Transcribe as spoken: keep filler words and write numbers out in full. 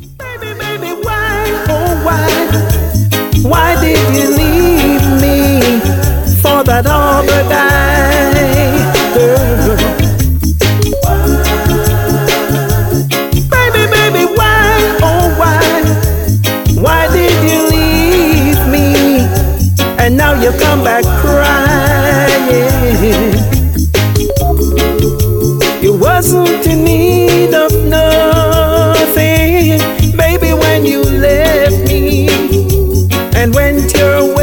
Baby, baby, why, oh why, why did you leave me for that other guy, girl? Baby, baby, why, oh why, why did you leave me? And now you come back crying. You wasn't in need of nothing, baby, when you left me and went your way.